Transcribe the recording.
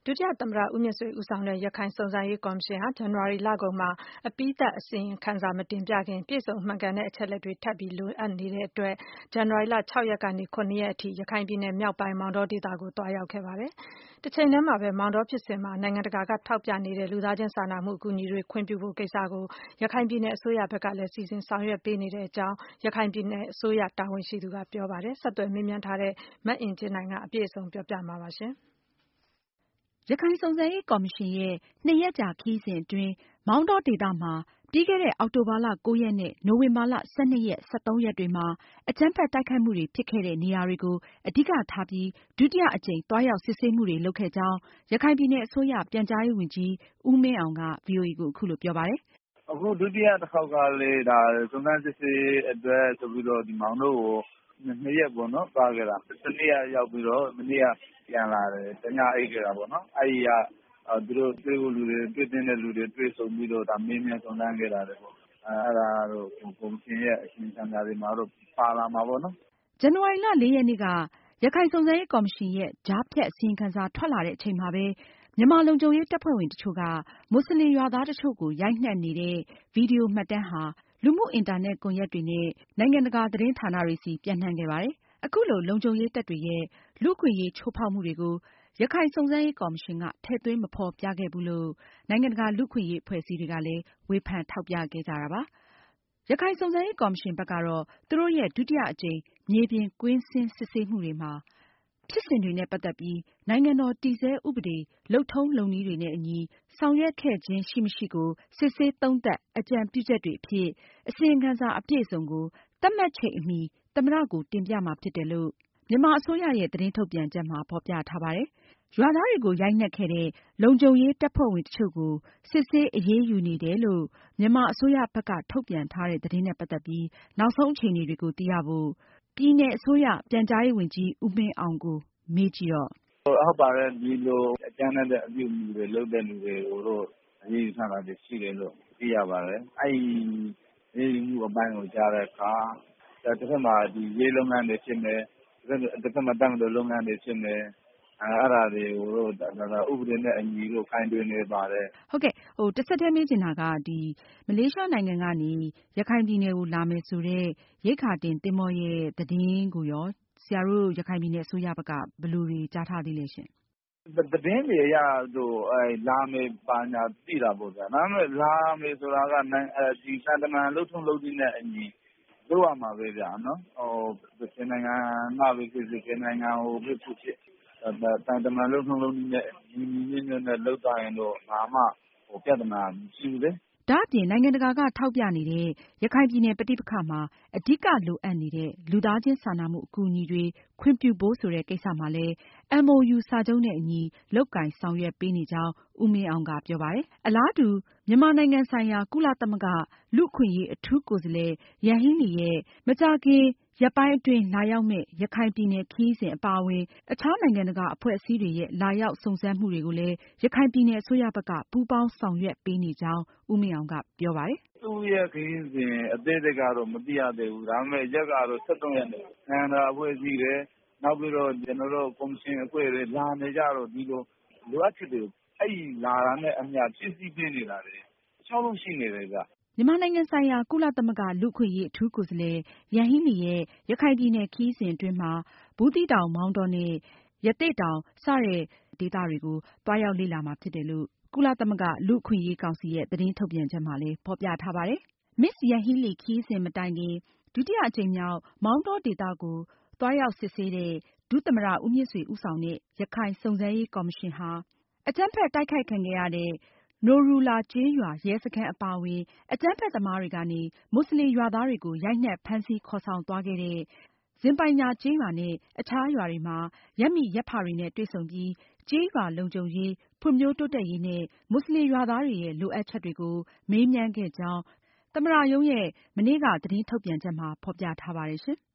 ဒုတိယသမ္မတဦးမြင့်ဆွေဦးဆောင်တဲ့ရခိုင်စုံစမ်းရေးကော်မရှင်ဟာ ဇန်နဝါရီလကုန်မှာအပြီးသတ်အစီရင်ခံစာမတင်ပြခင် ပြည့်စုံမှန်ကန်တဲ့အချက်အလက်တွေထပ်ပြီးလိုအပ်နေတဲ့အတွက် ဇန်နဝါရီလ 6 ရက်ကနေ 7 ရက်အထိ ရခိုင်ပြည်နယ်မြောက်ပိုင်းမောင်တောဒေသကိုသွားရောက်ခဲ့ပါတယ်။ တချိန်တည်းမှာပဲ မောင်တောဖြစ်စဉ်မှာ နိုင်ငံတကာကထောက်ပြနေတဲ့လူသားချင်းစာနာမှုအကူအညီတွေခွင့်ပြုဖို့ကိစ္စကို ရခိုင်ပြည်နယ်အစိုးရဘက်ကလည်း စီစဉ်ဆောင်ရွက်ပေးနေကြောင်း ရခိုင်ပြည်နယ်အစိုးရတာဝန်ရှိသူကပြောပါတယ်။ ဆက်သွယ်မေးမြန်းထားတဲ့ မအင်ကြင်းနိုင်ကအပြည့်အစုံပြောပြမှာပါ။ရခိုင်စုံစမ်းရေးကော်မရှင်ရဲ့ 2 ရက်ကြာခရီးစဉ်အတွင်း မောင်တောဒေသမှာ ပြီးခဲ့တဲ့ အောက်တိုဘာလ 9 ရက်နဲ့ နိုဝင်ဘာလ 12 ရက် 13 ရက်တွေမှာ အကြမ်းဖက်တိုက်ခိုက်မှုတွေဖြစ်ခဲ့တဲ့နေရာတွေကို အဓိကထားပြီး ဒုတိယအကြိမ်သွားရောက်စစ်ဆေးမှုတွေလုပ်ခဲ့ကြောင်း ရခိုင်ပြည်နယ်အစိုးရပြန်ကြားရေးဝန်ကြီး ဦးမင်းအောင်က ဗွီအိုအေကိုအခုလိုပြောပါတယ်။ “အခုဒုတိယတခေါက်ကလည်း စုံစမ်းစစ်ဆေးရေးအတွက်ဆိုပြီးတော့ မောင်တောကို 2 ရက်ပေါ့နော် သွားခဲ့တာ။ တနေ့ကရောက်ပြီးတော့ မနေ့ကပြန်လာတယ်။ တညအိပ်ခဲ့တာပေါ့နော်။ အဲဒီကသူတို့တွေ့ဖို့လူတွေ တွေ့သင့်တဲ့လူတွေတွေ့ဆုံပြီးတော့ မေးမြန်းစုံစမ်းခဲ့တာပေါ့။ အဲဒါကတော့ ကော်မရှင်ရဲ့အစီရင်ခံစာတွေမှာတော့ ပါလာမှာပေါ့နော်။ ” ဇန်နဝါရီလ 4 ရက်နေ့က ရခိုင်စုံစမ်းရေးကော်မရှင်ရဲ့ ကြားဖြတ်အစီရင်ခံစာထွက်လာတဲ့အချိန်မှာပဲ မြန်မာလုံခြုံရေးတပ်ဖွဲ့ဝင်တချို့က မွတ်စလင်ရွာသားတချို့ကို ရိုက်နှက်နေတဲ့ ဗွီဒီယိုမှတ်တမ်းဟာ လူမှုအင်တာနက်ကွန်ရက်တွေနဲ့ နိုင်ငံတကာသတင်းဌာနတွေဆီ ပျံနှံခဲ့ပါတယ်။ အခုလို လုံခြုံရေးတပ်တွေရဲ့ လူ့အခွင့်အရေးချိုးဖောက်မှုတွေကို ရခိုင်စုံစမ်းရေးကော်မရှင်က ထည့်သွင်းမဖေါ်ပြခဲ့ဘူးလို့ နိုင်ငံတကာလူ့အခွင့်အရေးအဖွဲ့အစည်းတွေကလည်း ဝေဖန်ထောက်ပြခဲ့ကြတာပါ။ ရခိုင်စုံစမ်းရေးကော်မရှင်ဘက်ကတော့ သူတို့ရဲ့ ဒုတိယအကြိမ်မြေပြင်ကွင်းဆင်းစစ်ဆေးမှုတွေမှာ ဖြစ်စဉ်တွေနဲ့ပတ်သက်ပြီး နိုင်ငံတော်တည်ဆဲဥပဒေ လုပ်ထုံးလုပ်နည်းတွေနဲ့အညီ ဆောင်ရွက်ခဲ့ခြင်းရှိမရှိကို စစ်ဆေးသုံးသပ် အကြံပြုချက်တွေအဖြစ် အစီရင်ခံစာအပြည့်အစုံကို သတ်မှတ်ချိန်အမီ သမ္မတကိုတင်ပြမှာဖြစ်တယ်လို့ မြန်မာအစိုးရရဲ့သတင်းထုတ်ပြန်ချက်မှာ ဖေါ်ပြထားပါတယ်။ ရွာသားတွေကို ရိုက်နှက်ခဲ့တဲ့ လုံခြုံရေးတပ်ဖွဲ့ဝင်တချို့ကို စစ်ဆေးအရေးယူနေတယ်လို့ မြန်မာအစိုးရဘက်ကထုတ်ပြန်ထားတဲ့သတင်းနဲ့ပတ်သက်ပြီး နောက်ဆုံးအခြေအနေတွေကိုသိရဖို့ ပြည်နယ်အစိုးရပြန်ကြားရေးဝန်ကြီး ဦးမင်းအောင်ကို မေးကြည့်တော့ဟုတ်ပါတယ်။ ဒီလိုအကြမ်းဖက်တဲ့အပြုအမူတွေလုပ်တဲ့လူတွေကိုတော့ အရေးယူထားတာတွေရှိတယ်လို့ သိရပါတယ်။ အဲဒီအရေးယူမှုအပိုင်းကိုကြားတဲ့အခါ တဖက်မှာရဲလုပ်ငန်းတွေဖြစ်မယ်။ တဖက်မှာတပ်မတော်လုပ်ငန်းတွေဖြစ်မယ်။ အဲဒါတွေကိုတော့ ဥပဒေနဲ့အညီကိုင်တွယ်နေပါတယ်။ဟုတ်ကဲ့ တဆက်တည်းမေးချင်တာက မလေးရှားနိုင်ငံကနေ ရခိုင်ပြည်နယ်ကိုလာမယ်ဆိုတဲ့ ရိက္ခာတင်သင်္ဘောရဲ့သတင်းကိုရော ဆရာတို့ ရခိုင်ပြည်နယ်အစိုးရဘက်က ဘယ်လိုတွေကြားထားသေးလဲရှင့်။ သတင်းတွေအရတော့ လာမယ်ဘာညာသိတာပေါ့ဗျာ။ ဒါပေမဲ့ လာမယ်ဆိုတာက သံတမန်လုပ်ထုံးလုပ်နည်းနဲ့အညီလုပ်ရမှာပဲဗျာနော်။ ဘယ်နိုင်ငံကပဲဖြစ်ဖြစ် ဘယ်နိုင်ငံကိုပဲဖြစ်ဖြစ် သံတမန်လုပ်ထုံးလုပ်နည်းနဲ့ညီညီညွတ်ညွတ်နဲ့လုပ်သွားရင်တော့ ဘာမှပြဿနာမရှိဘူးလေ။ဒါအပြင် နိုင်ငံတကာကထောက်ပြနေတဲ့ ရခိုင်ပြည်နယ်ပဋိပက္ခမှာ အဓိကလိုအပ်နေတဲ့ လူသားချင်းစာနာမှုအကူအညီတွေခွင့်ပြုဖို့ဆိုတဲ့ကိစ္စမှာလည်း MOU စာချုပ်နဲ့အညီ လုပ်ကိုင်ဆောင်ရွက်ပေးနေကြောင်း ဦးမင်းအောင်ကပြောပါတယ်။ အလားတူ မြန်မာနိုင်ငံဆိုင်ရာ ကုလသမဂ္ဂလူ့အခွင့်အရေးအထူးကိုယ်စားလှယ် ယန်ဟီးလီရဲ့ မကြာခင်ရက်ပိုင်းအတွင်းလာရောက်မယ့် ရခိုင်ပြည်နယ်ခရီးစဉ်အပါအဝင် အခြားနိုင်ငံတကာအဖွဲ့အစည်းတွေရဲ့ လာရောက်စုံစမ်းမှုတွေကိုလည်း ရခိုင်ပြည်နယ်အစိုးရဘက်က ပူးပေါင်းဆောင်ရွက်ပေးနေကြောင်း ဦးမင်းအောင်ကပြောပါတယ်။ သူ့ရဲ့ခရီးစဉ်အသေးစိတ်ကတော့မသိရသေးဘူး။ ဒါပေမဲ့ ရက်ကတော့ ရက်နေ့။ နိုင်ငံတကာအဖွဲ့အစည်းတွေ နောက်ပြီးတော့ ကျနော်တို့ ကော်မရှင်အဖွဲ့တွေလာနေကြတော့ ဒီလိုလိုအပ်ချက်တွေကို အဲဒီလာတာနဲ့အမျှဖြည့်ဆည်းပေးနေတာတွေ တလျောက်လုံးရှိနေတယ်ဗျ။မြန်မာနိုင်ငံဆိုင်ရာ ကုလသမဂ္ဂလူ့အခွင့်အရေးအထူးကိုယ်စားလှယ် ယန်ဟီးလီရဲ့ ရခိုင်ပြည်နယ်ခရီးစဉ်အတွင်းမှာ ဘူးသီးတောင်၊ မောင်တောနဲ့ ရသေ့တောင် စတဲ့ဒေသတွေကို သွားရောက်လေ့လာမှာဖြစ်တယ်လို့ ကုလသမဂ္ဂလူ့အခွင့်အရေးကောင်စီရဲ့သတင်းထုတ်ပြန်ချက်မှာလည်း ဖေါ်ပြထားပါတယ်။ မစ္စယန်ဟီးလီခရီးစဉ်မတိုင်ခင် ဒုတိယအကြိမ်မြောက် မောင်တောဒေသကို သွားရောက်စစ်ဆေးတဲ့ ဒုသမ္မတဦးမြင့်ဆွေဦးဆောင်တဲ့ ရခိုင်စုံစမ်းရေးကော်မရှင်ဟာ အကြမ်းဖက်တိုက်ခိုက်ခံခဲ့ရတဲ့ နိုရူလာကျေးရွာရဲစခန်းအပါအဝင် အကြမ်းဖက်သမားတွေကနေ မွတ်စလင်ရွာသားတွေကို ရိုက်နှက်ဖမ်းဆီးခေါ်ဆောင်သွားခဲ့တဲ့ ဇင်ပိုင်ညာကျေးရွာနဲ့ အခြားရွာတွေမှာ ရပ်မိရပ်ဖတွေနဲ့တွေ့ဆုံပြီး ကျေးရွာလုံခြုံရေး၊ ဖွံဖြိုးတိုးတက်ရေးနဲ့ မွတ်စလင်ရွာသားတွေရဲ့ လိုအပ်ချက်တွေကို မေးမြန်းခဲ့ကြောင်း သမ္မတရုံးရဲ့ မနေ့ကသတင်းထုတ်ပြန်ချက်မှာ ဖေါ်ပြထားပါတယ်ရှင်။